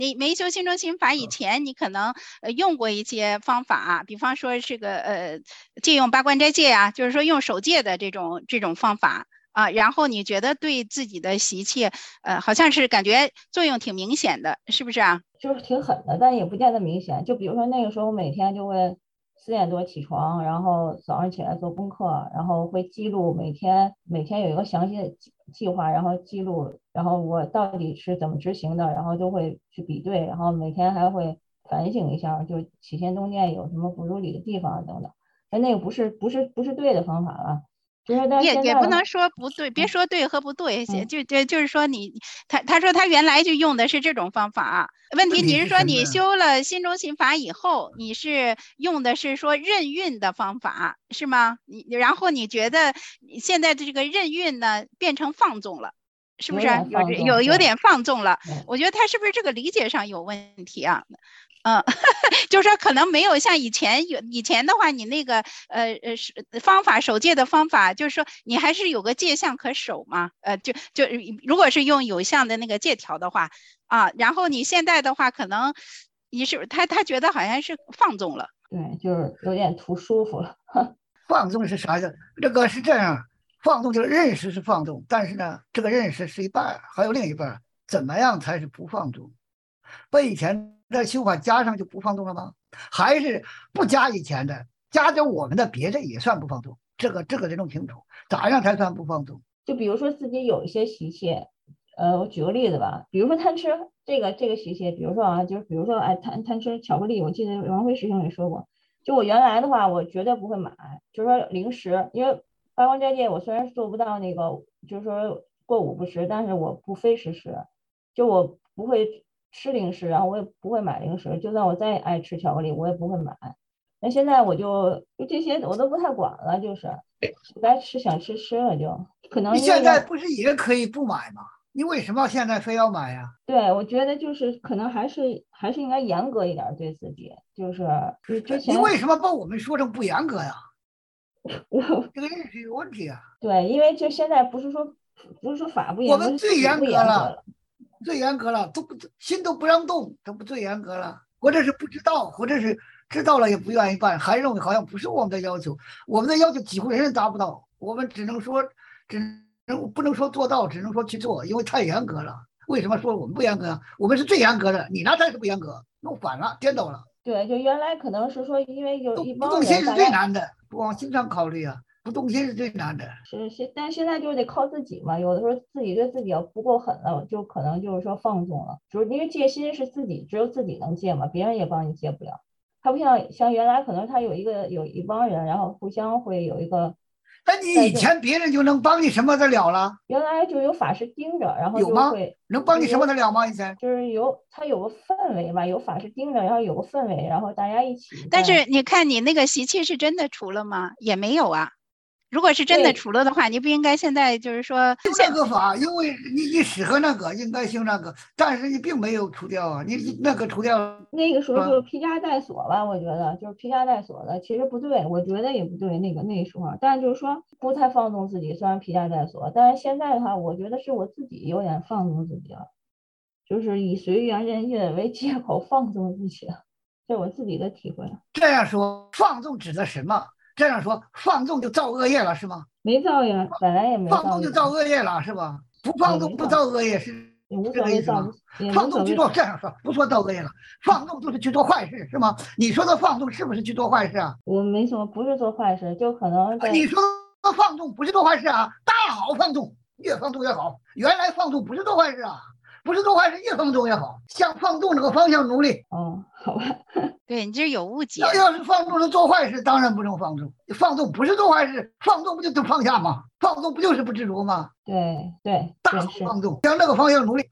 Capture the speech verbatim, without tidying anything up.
你没修心中心法以前，你可能呃用过一些方法啊，比方说是个呃借用八关斋戒啊，就是说用守戒的这种这种方法啊，然后你觉得对自己的习气，呃，好像是感觉作用挺明显的，是不是啊？ 就是挺狠的，但也不见得明显。就比如说那个时候，我每天就会四点多起床，然后早上起来做功课，然后会记录每天每天有一个详细的计计划，然后记录，然后我到底是怎么执行的，然后就会去比对，然后每天还会反省一下，就起心动念有什么不如理的地方等等。但那个不是不是不是对的方法了，就是但也也不能现在的话， 说不对，别嗯说对和不对， 嗯， 就就就是说你他他说他原来就用的是这种方法，问题问题你是说你是什么呢？ 修了心中心法以后，你是用的是说任运的方法是吗？你然后你觉得现在的这个任运呢变成放纵了，是不是啊？ 有点有放纵，对有有点放纵了？ 对。 我觉得他是不是这个理解上有问题啊？嗯，就是说可能没有像以前有以前的话，你那个呃呃是方法守戒的方法，就是说你还是有个戒相可守嘛，呃就就如果是用有相的那个戒条的话啊，然后你现在的话可能你是他他觉得好像是放纵了。 对，就是有点图舒服了。 放纵是啥意思？这个是这样，放纵就是认识是放纵，但是呢，这个认识是一半，还有另一半，怎么样才是不放纵？把以前的修法加上就不放纵了吗？还是不加以前的，加点我们的别的也算不放纵？这个这个得弄清楚，咋样才算不放纵？ 就比如说自己有一些习气，呃，我举个例子吧，比如说贪吃这个这个习气，比如说啊，就是比如说哎贪贪吃巧克力，我记得王辉师兄也说过，就我原来的话，我绝对不会买，就是说零食，因为八关斋戒我虽然做不到那个，就是说过午不食，但是我不非食食，就我不会吃零食，然后我也不会买零食，就算我再爱吃巧克力，我也不会买。那现在我就就这些我都不太管了，就是该吃想吃吃了就，可能你因为原现在不是也可以不买吗？你为什么现在非要买呀？ 对我觉得就是可能还是还是应该严格一点对自己，就是就是之你为前什么把我们说成不严格呀？ 我这个认识有问题啊！ 对，因为就现在不是说不是说法不我严格，是自们最严己不格了， 严格了。 最严格了，都不心都不让动，这不最严格了？或者是不知道，或者是知道了也不愿意办，还认为好像不是我们的要求，我们的要求几乎人人达不到，我们只能说，只能不能说做到，只能说去做，因为太严格了。为什么说我们不严格啊？我们是最严格的，你那才是不严格，弄反了，颠倒了。 对，就原来可能是说，因为有动一帮人， 不动心是大家最难的，不往心上考虑啊，不动心是最难的。 是现，但现在就是得靠自己嘛。有的时候自己对自己要不够狠了，就可能就是说放纵了。就是因为戒心是自己，只有自己能戒嘛，别人也帮你戒不了。他不像像原来可能他有一个有一帮人，然后互相会有一个那你以带动。 前别人就能帮你什么得了了？ 原来就有法师盯着，然后有吗？ 就会能帮你什么就有得了吗？以前就是有他有个氛围吧，有法师盯着，然后有个氛围，然后大家一起但是在你看你那个习气是真的除了吗？也没有啊。如果是真的对除了的话，你不应该现在就是说修那个法，因为你你适合那个，应该修那个，但是你并没有除掉啊，你那个除掉那个时候就是了。 披枷带锁吧，我觉得就是披枷带锁的，其实不对，我觉得也不对，那个那时候，但是就是说不太放纵自己，虽然披枷带锁，但是现在的话，我觉得是我自己有点放纵自己了，就是以随缘人月为借口放纵自己了，这是我自己的体会。 这样说放纵指的什么？这样说放纵就造恶业了是吗？ 没造业，本来也没放纵就造业， 造恶业了是吧？不放纵不也没造， 造恶业是也无这所谓造不， 个意思吗？ 也无所谓。 放纵去做这样说不说造恶业了，放纵就是去做坏事是吗？你说的放纵是不是去做坏事啊？ 我没什么，不是做坏事，就可能在你说的放纵不是做坏事啊，大好放纵，越放纵越好。原来放纵不是做坏事啊，不是做坏事，越放纵越好，向放纵这个方向努力。 哦，好吧， 对你这有误解。 要要是放纵是做坏事，当然不能放纵。放纵不是做坏事，放纵不就得放下吗？放纵不就是不执着吗？ 对对大对是。 好放纵，向那个方向努力。